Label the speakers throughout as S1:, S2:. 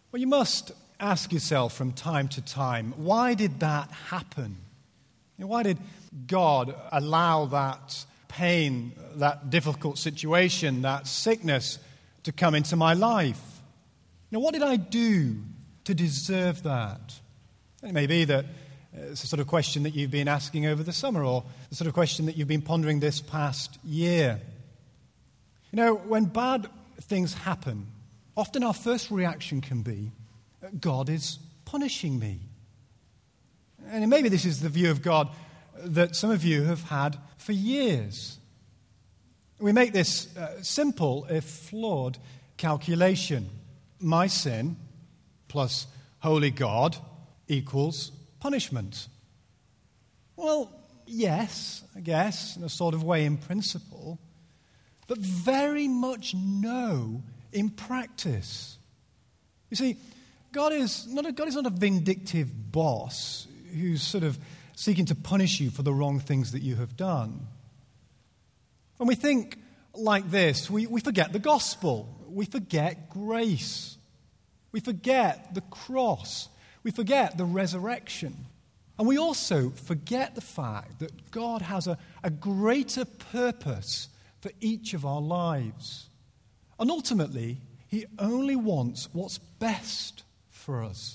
S1: Well, you must ask yourself from time to time, why did that happen? Why did God allow that pain, that difficult situation, that sickness to come into my life? What did I do to deserve that? It may be that it's the sort of question that you've been asking over the summer, or the sort of question that you've been pondering this past year. When bad things happen, often our first reaction can be, God is punishing me. And maybe this is the view of God that some of you have had for years. We make this simple, if flawed, calculation. My sin plus holy God equals punishment. Well, yes, I guess, in a sort of way in principle, but very much no in practice. You see, God is not a vindictive boss who's sort of seeking to punish you for the wrong things that you have done. When we think like this, we forget the gospel. We forget grace. We forget the cross. We forget the resurrection. And we also forget the fact that God has a greater purpose for each of our lives. And ultimately, He only wants what's best for us.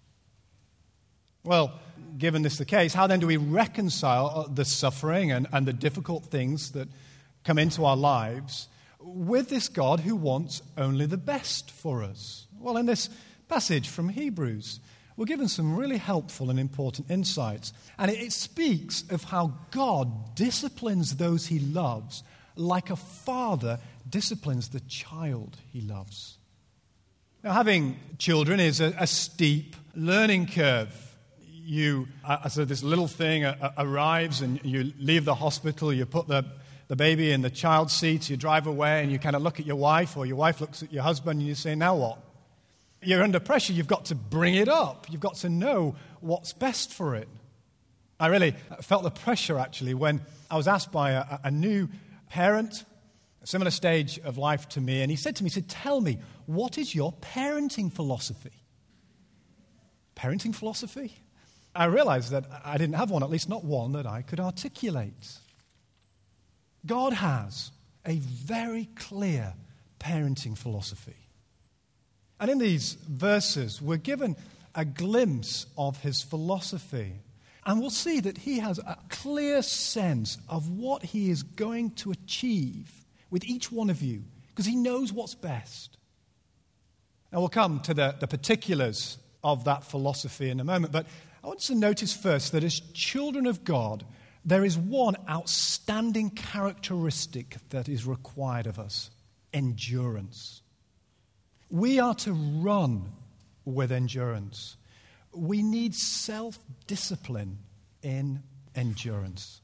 S1: Well, given this the case, how then do we reconcile the suffering and the difficult things that come into our lives with this God who wants only the best for us? Well, in this passage from Hebrews, we're given some really helpful and important insights. And it speaks of how God disciplines those He loves like a father disciplines the child he loves. Now, having children is a steep learning curve. So this little thing arrives and you leave the hospital, you put the baby in the child seat, you drive away and you kind of look at your wife, or your wife looks at your husband and you say, now what? You're under pressure. You've got to bring it up. You've got to know what's best for it. I really felt the pressure, actually, when I was asked by a new parent, a similar stage of life to me, and he said to me, tell me, what is your parenting philosophy? Parenting philosophy? I realized that I didn't have one, at least not one that I could articulate. God has a very clear parenting philosophy. And in these verses, we're given a glimpse of his philosophy. And we'll see that he has a clear sense of what he is going to achieve with each one of you, because he knows what's best. Now, we'll come to the particulars of that philosophy in a moment, but I want us to notice first that as children of God, there is one outstanding characteristic that is required of us: endurance. We are to run with endurance. We need self-discipline in endurance.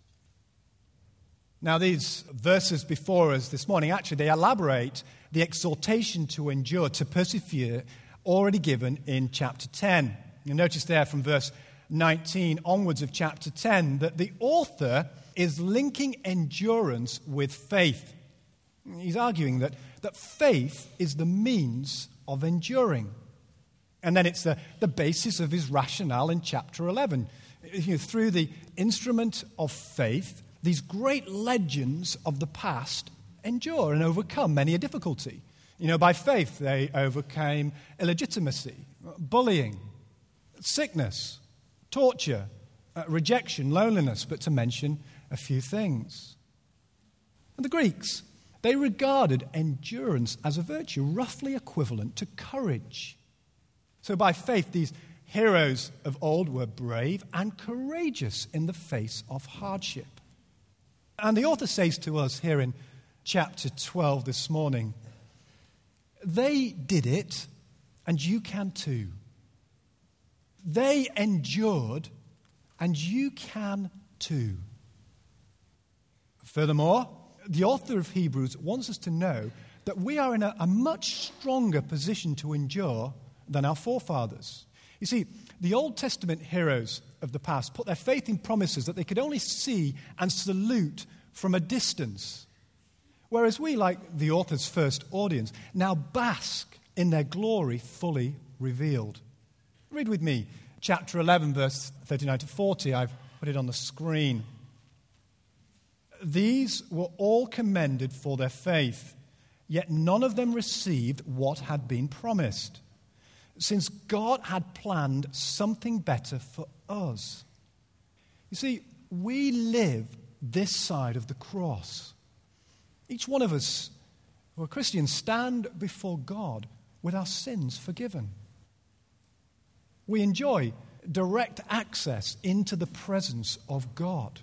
S1: Now, these verses before us this morning, actually, they elaborate the exhortation to endure, to persevere, already given in chapter 10. You'll notice there from verse 19 onwards of chapter 10 that the author is linking endurance with faith. He's arguing that faith is the means of enduring. And then it's the basis of his rationale in chapter 11. Through the instrument of faith, these great legends of the past endure and overcome many a difficulty. By faith, they overcame illegitimacy, bullying, sickness, torture, rejection, loneliness, but to mention a few things. And the Greeks, they regarded endurance as a virtue roughly equivalent to courage. So by faith, these heroes of old were brave and courageous in the face of hardship. And the author says to us here in chapter 12 this morning, they did it, and you can too. They endured, and you can too. Furthermore, the author of Hebrews wants us to know that we are in a much stronger position to endure than our forefathers. You see, the Old Testament heroes of the past put their faith in promises that they could only see and salute from a distance. Whereas we, like the author's first audience, now bask in their glory fully revealed. Read with me chapter 11, verse 39 to 40. I've put it on the screen. These were all commended for their faith, yet none of them received what had been promised, since God had planned something better for us. You see, we live this side of the cross. Each one of us who are Christians stand before God with our sins forgiven. We enjoy direct access into the presence of God.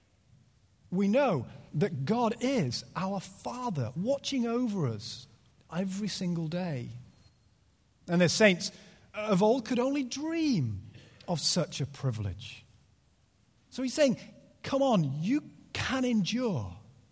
S1: We know that God is our Father, watching over us every single day. And the saints of old could only dream of such a privilege. So he's saying, come on, you can endure.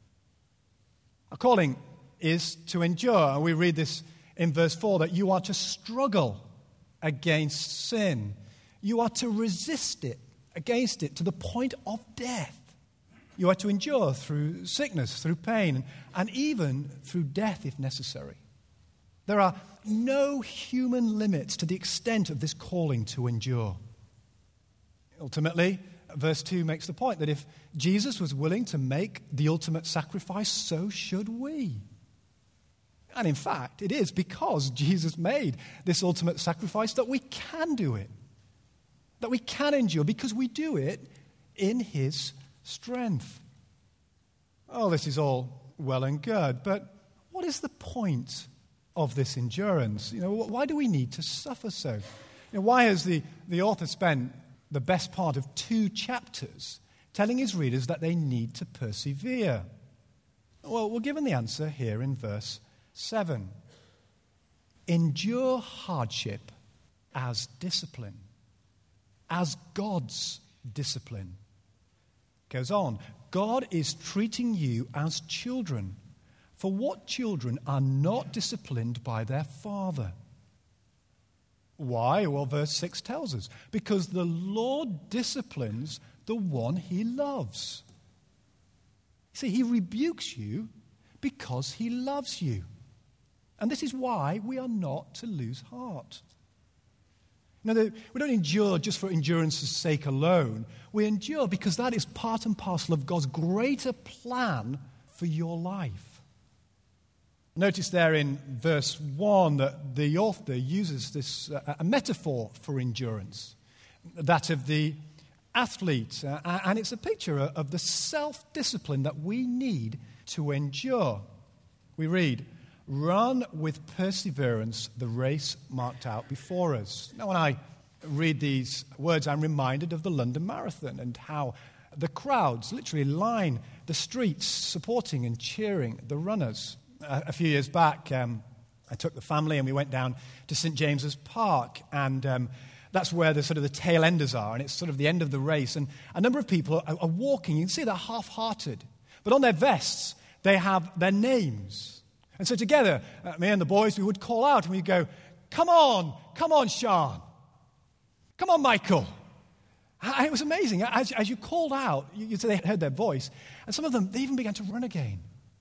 S1: Our calling is to endure. And we read this in verse 4, that you are to struggle against sin. You are to resist it, against it, to the point of death. You are to endure through sickness, through pain, and even through death if necessary. There are no human limits to the extent of this calling to endure. Ultimately, verse 2 makes the point that if Jesus was willing to make the ultimate sacrifice, so should we. And in fact, it is because Jesus made this ultimate sacrifice that we can do it, that we can endure, because we do it in his strength. Oh, this is all well and good, but what is the point of this endurance? Why do we need to suffer so? Why has the author spent the best part of 2 chapters telling his readers that they need to persevere? Well, we're given the answer here in verse 7. Endure hardship as discipline, as God's discipline. Goes on, God is treating you as children. For what children are not disciplined by their father? Why? Well, verse 6 tells us. Because the Lord disciplines the one he loves. See, he rebukes you because he loves you. And this is why we are not to lose heart. We don't endure just for endurance's sake alone. We endure because that is part and parcel of God's greater plan for your life. Notice there in verse 1 that the author uses this a metaphor for endurance, that of the athlete. And it's a picture of the self-discipline that we need to endure. We read, "Run with perseverance the race marked out before us." Now, when I read these words, I'm reminded of the London Marathon and how the crowds literally line the streets supporting and cheering the runners. A few years back, I took the family and we went down to St. James's Park, and that's where the sort of the tail enders are, and it's sort of the end of the race. And a number of people are walking. You can see they're half-hearted, but on their vests they have their names. And so together, me and the boys, we would call out and we'd go, come on, Sean. Come on, Michael. And it was amazing. As you called out, you they heard their voice, and some of them, they even began to run again.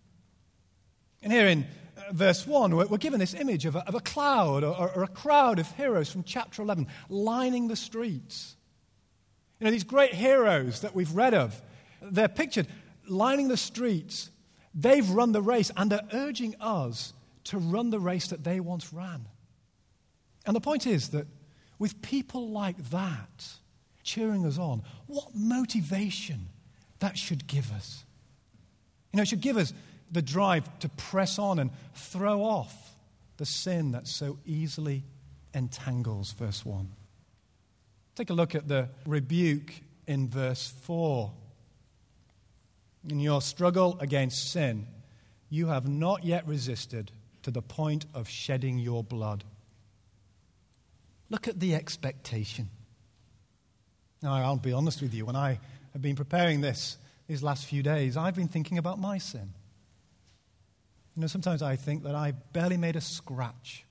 S1: And here in verse 1, we're given this image of a cloud or a crowd of heroes from chapter 11 lining the streets. These great heroes that we've read of, they're pictured lining the streets. They've run the race, and they're urging us to run the race that they once ran. And the point is that with people like that cheering us on, what motivation that should give us. It should give us the drive to press on and throw off the sin that so easily entangles, verse 1. Take a look at the rebuke in verse 4. In your struggle against sin, you have not yet resisted to the point of shedding your blood. Look at the expectation. Now, I'll be honest with you. When I have been preparing these last few days, I've been thinking about my sin. Sometimes I think that I barely made a scratch.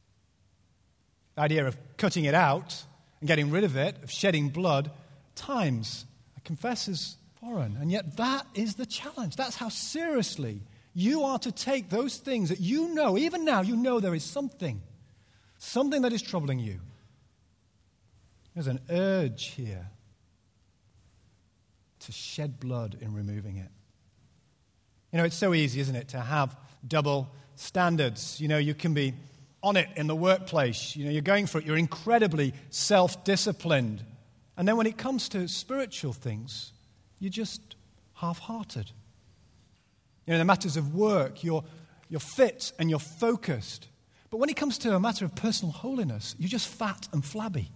S1: The idea of cutting it out and getting rid of it, of shedding blood, times, I confess, is foreign. And yet that is the challenge. That's how seriously you are to take those things that even now, there is something something that is troubling you, there's an urge here to shed blood in removing it. It's so easy, isn't it, to have double standards. You can be on it in the workplace. You're going for it. You're incredibly self-disciplined. And then when it comes to spiritual things, you're just half-hearted. In the matters of work, you're fit and you're focused. But when it comes to a matter of personal holiness, you're just fat and flabby.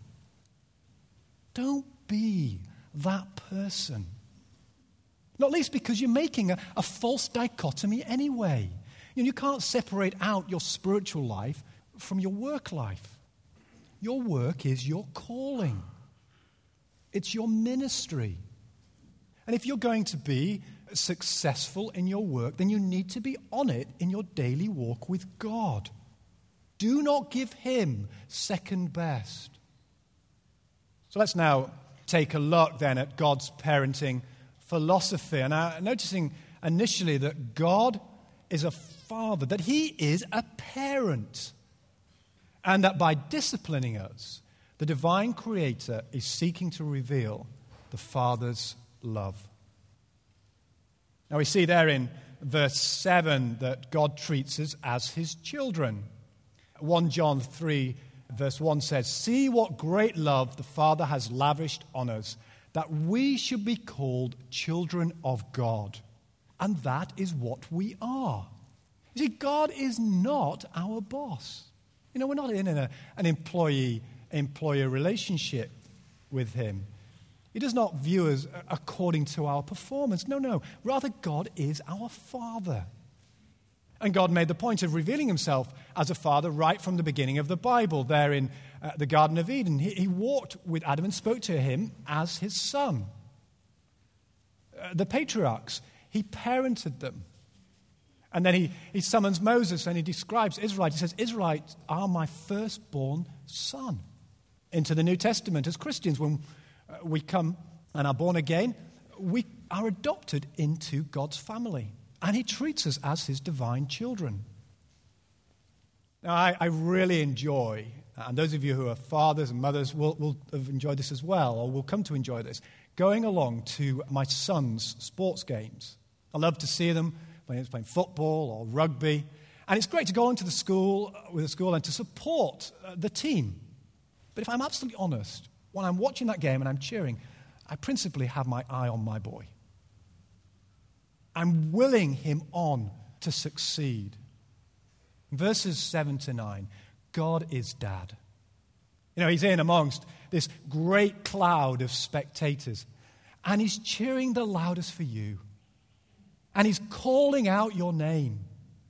S1: Don't be that person. Not least because you're making a false dichotomy anyway. You can't separate out your spiritual life from your work life. Your work is your calling. It's your ministry. And if you're going to be successful in your work, then you need to be on it in your daily walk with God. Do not give him second best. So let's now take a look then at God's parenting philosophy. And noticing initially that God is a father, that he is a parent, and that by disciplining us, the divine creator is seeking to reveal the Father's love. Now we see there in verse 7 that God treats us as his children. 1 John 3 verse 1 says, "See what great love the Father has lavished on us, that we should be called children of God." And that is what we are. You see, God is not our boss. We're not in an employee-employer relationship with him. He does not view us according to our performance. No. Rather, God is our Father. And God made the point of revealing himself as a father right from the beginning of the Bible. There in the Garden of Eden, he walked with Adam and spoke to him as his son. The patriarchs, he parented them. And then he summons Moses and he describes Israelites. He says, "Israelites are my firstborn son." Into the New Testament, as Christians, when we come and are born again, we are adopted into God's family. And he treats us as his divine children. Now, I really enjoy, and those of you who are fathers and mothers will have enjoyed this as well, or will come to enjoy this, going along to my son's sports games. I love to see them when he's playing football or rugby. And it's great to go into the school and to support the team. But if I'm absolutely honest, when I'm watching that game and I'm cheering, I principally have my eye on my boy. I'm willing him on to succeed. Verses 7 to 9, God is dad. He's in amongst this great cloud of spectators, and he's cheering the loudest for you. And he's calling out your name.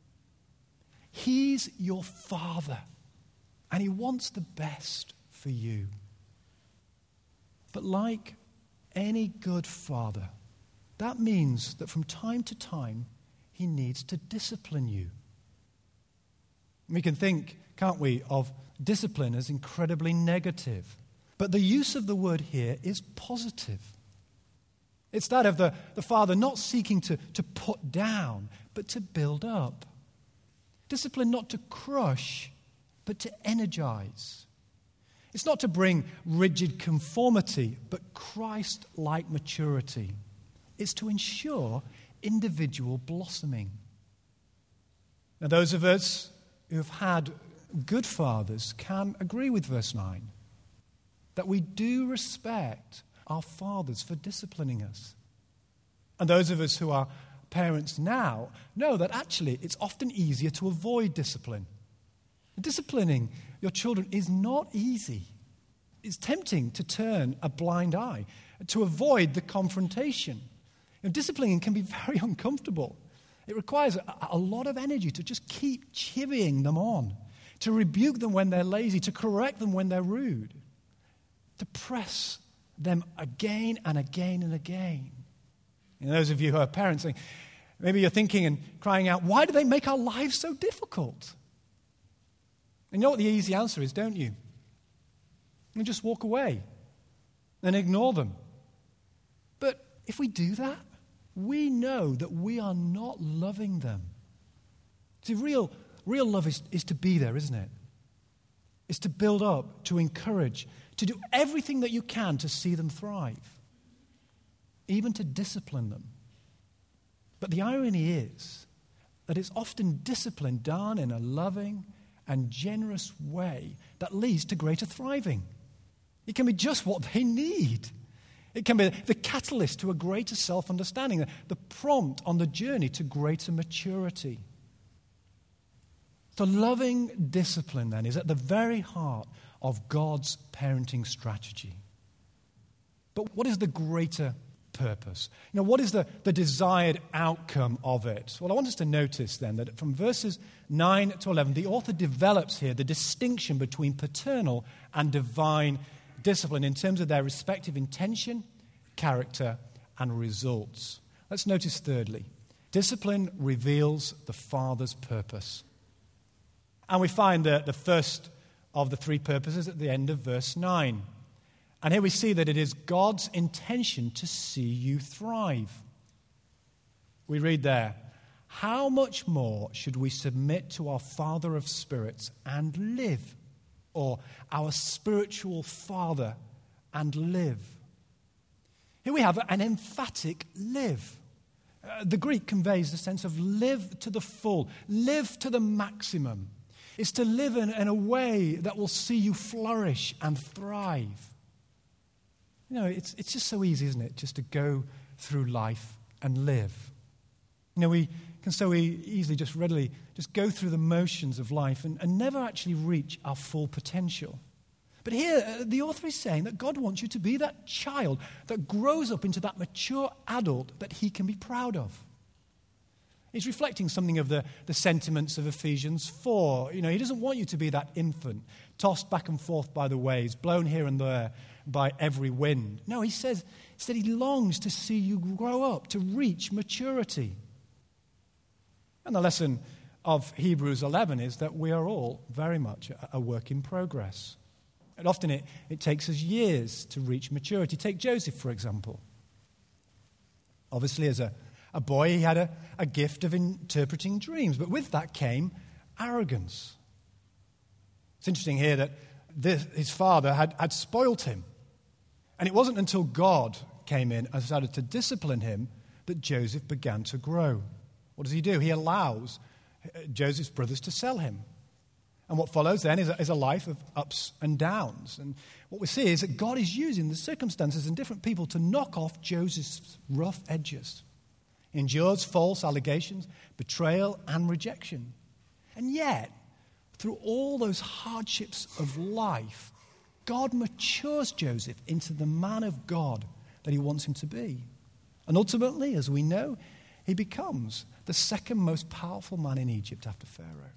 S1: He's your father, and he wants the best for you. But like any good father, that means that from time to time, he needs to discipline you. We can think, can't we, of discipline as incredibly negative. But the use of the word here is positive. It's that of the father not seeking to put down, but to build up. Discipline not to crush, but to energize. It's not to bring rigid conformity, but Christ-like maturity. It's to ensure individual blossoming. Now, those of us who have had good fathers can agree with verse 9, that we do respect our fathers for disciplining us. And those of us who are parents now know that actually it's often easier to avoid discipline. Disciplining your children is not easy. It's tempting to turn a blind eye, to avoid the confrontation. Disciplining can be very uncomfortable. It requires a lot of energy to just keep chivying them on, to rebuke them when they're lazy, to correct them when they're rude, to press them again and again and again. Those of you who are parents, maybe you're thinking and crying out, why do they make our lives so difficult? And you know what the easy answer is, don't you? You just walk away and ignore them. But if we do that, we know that we are not loving them. See, real love is to be there, isn't it? is to build up, to encourage, to do everything that you can to see them thrive, even to discipline them. But the irony is that it's often discipline done in a loving and generous way that leads to greater thriving. It can be just what they need. It can be the catalyst to a greater self-understanding, the prompt on the journey to greater maturity. So loving discipline, then, is at the very heart of God's parenting strategy. But what is the greater purpose? What is the desired outcome of it? Well, I want us to notice, then, that from verses 9 to 11, the author develops here the distinction between paternal and divine discipline in terms of their respective intention, character, and results. Let's notice, thirdly, discipline reveals the Father's purpose. And we find the first of the three purposes at the end of verse 9. And here we see that it is God's intention to see you thrive. We read there, "How much more should we submit to our Father of spirits and live?" Or our spiritual Father and live. Here we have an emphatic live. The Greek conveys the sense of live to the full, live to the maximum. It's to live in a way that will see you flourish and thrive. It's just so easy, isn't it, just to go through life and live. We can so easily just readily just go through the motions of life and never actually reach our full potential. But here, the author is saying that God wants you to be that child that grows up into that mature adult that he can be proud of. He's reflecting something of the sentiments of Ephesians 4. He doesn't want you to be that infant, tossed back and forth by the waves, blown here and there by every wind. No, he said he longs to see you grow up, to reach maturity. And the lesson of Hebrews 11 is that we are all very much a work in progress. And often it takes us years to reach maturity. Take Joseph, for example. Obviously, as a boy, he had a gift of interpreting dreams, but with that came arrogance. It's interesting here that his father had spoiled him. And it wasn't until God came in and started to discipline him that Joseph began to grow. What does he do? He allows Joseph's brothers to sell him. And what follows then is a life of ups and downs. And what we see is that God is using the circumstances and different people to knock off Joseph's rough edges. He endures false allegations, betrayal, and rejection. And yet, through all those hardships of life, God matures Joseph into the man of God that he wants him to be. And ultimately, as we know, he becomes the second most powerful man in Egypt after Pharaoh.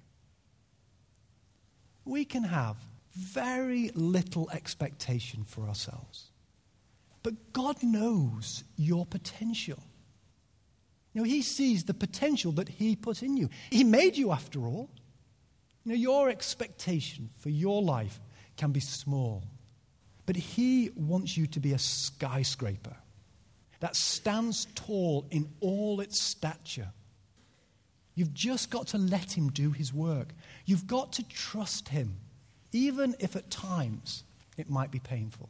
S1: We can have very little expectation for ourselves. But God knows your potential. He sees the potential that he put in you. He made you after all. Your expectation for your life can be small. But he wants you to be a skyscraper that stands tall in all its stature. You've just got to let him do his work. You've got to trust him, even if at times it might be painful.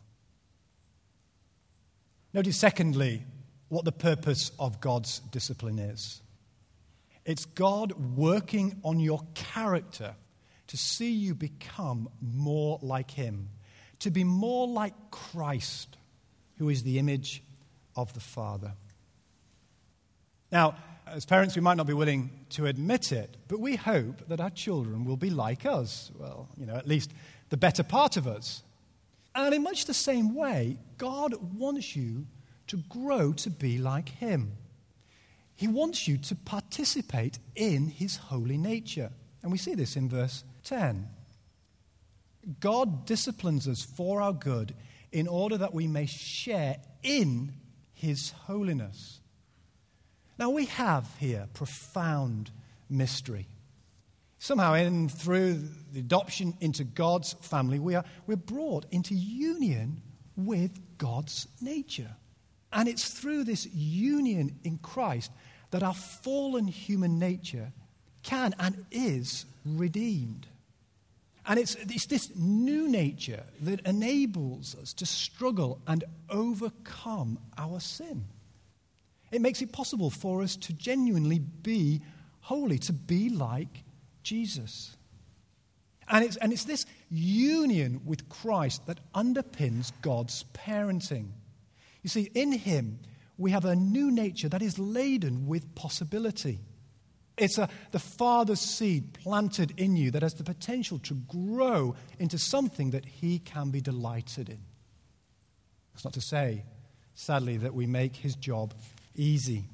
S1: Notice, secondly, what the purpose of God's discipline is. It's God working on your character to see you become more like him, to be more like Christ, who is the image of the Father. Now, as parents, we might not be willing to admit it, but we hope that our children will be like us. Well, at least the better part of us. And in much the same way, God wants you to grow to be like him. He wants you to participate in his holy nature. And we see this in verse 10. God disciplines us for our good in order that we may share in his holiness. Now we have here profound mystery. Somehow, through the adoption into God's family, we're brought into union with God's nature. And it's through this union in Christ that our fallen human nature can and is redeemed. And it's this new nature that enables us to struggle and overcome our sin. It makes it possible for us to genuinely be holy, to be like Jesus. And it's this union with Christ that underpins God's parenting. You see, in him, we have a new nature that is laden with possibility. It's the Father's seed planted in you that has the potential to grow into something that he can be delighted in. That's not to say, sadly, that we make his job easy.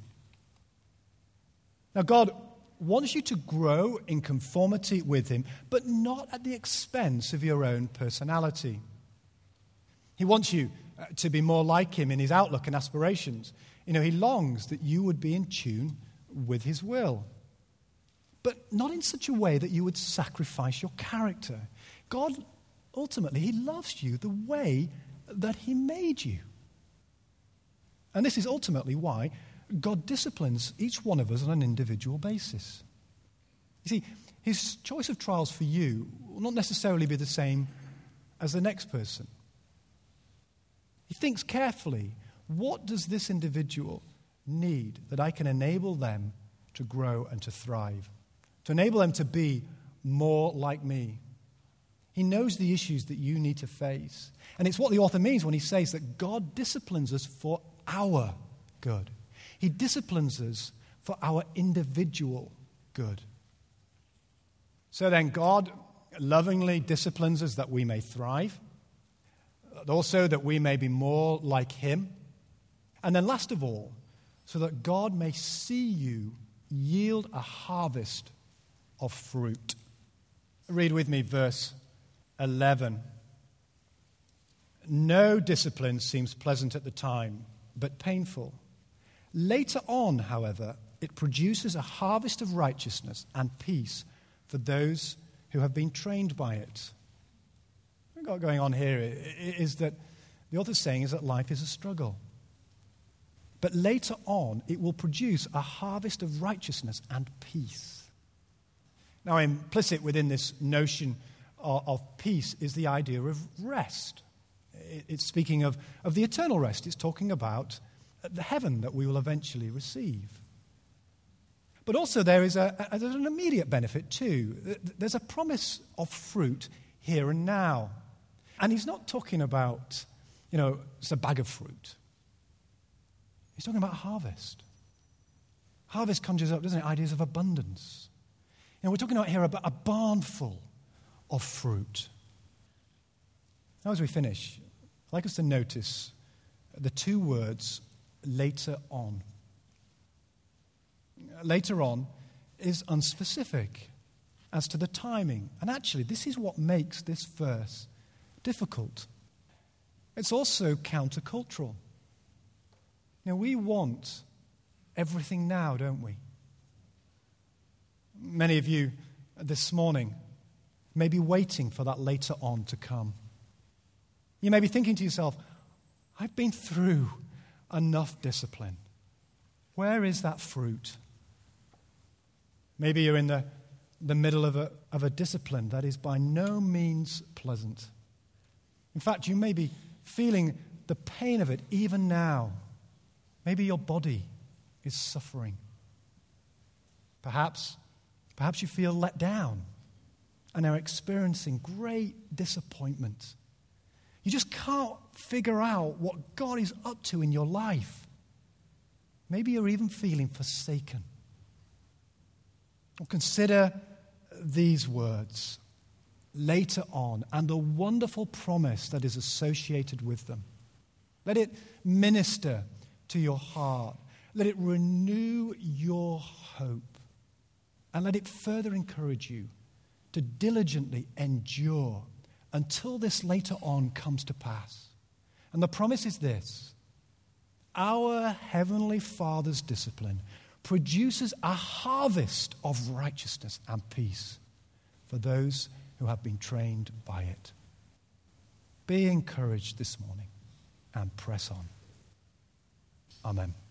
S1: Now, God wants you to grow in conformity with him, but not at the expense of your own personality. He wants you to be more like him in his outlook and aspirations. He longs that you would be in tune with his will, but not in such a way that you would sacrifice your character. God, ultimately, he loves you the way that he made you. And this is ultimately why God disciplines each one of us on an individual basis. You see, his choice of trials for you will not necessarily be the same as the next person. He thinks carefully, what does this individual need that I can enable them to grow and to thrive, to enable them to be more like me? He knows the issues that you need to face. And it's what the author means when he says that God disciplines us for our good. He disciplines us for our individual good. So then God lovingly disciplines us that we may thrive, also that we may be more like him, and then last of all, so that God may see you yield a harvest of fruit. Read with me verse 11. No discipline seems pleasant at the time, but painful. Later on, however, it produces a harvest of righteousness and peace for those who have been trained by it. What we've got going on here is that the author's saying is that life is a struggle. But later on, it will produce a harvest of righteousness and peace. Now, implicit within this notion of peace is the idea of rest. It's speaking of the eternal rest. It's talking about the heaven that we will eventually receive. But also there is there's an immediate benefit too. There's a promise of fruit here and now. And he's not talking about, it's a bag of fruit. He's talking about harvest. Harvest conjures up, doesn't it, ideas of abundance. We're talking about here about a barn full of fruit. Now as we finish, I'd like us to notice the two words, later on. Later on is unspecific as to the timing. And actually, this is what makes this verse difficult. It's also countercultural. We want everything now, don't we? Many of you this morning may be waiting for that later on to come. You may be thinking to yourself, I've been through enough discipline. Where is that fruit? Maybe you're in the middle of a discipline that is by no means pleasant. In fact, you may be feeling the pain of it even now. Maybe your body is suffering. Perhaps you feel let down and are experiencing great disappointment. You just can't figure out what God is up to in your life. Maybe you're even feeling forsaken. Well, consider these words later on and the wonderful promise that is associated with them. Let it minister to your heart. Let it renew your hope. And let it further encourage you to diligently endure until this later on comes to pass. And the promise is this: our Heavenly Father's discipline produces a harvest of righteousness and peace for those who have been trained by it. Be encouraged this morning and press on. Amen.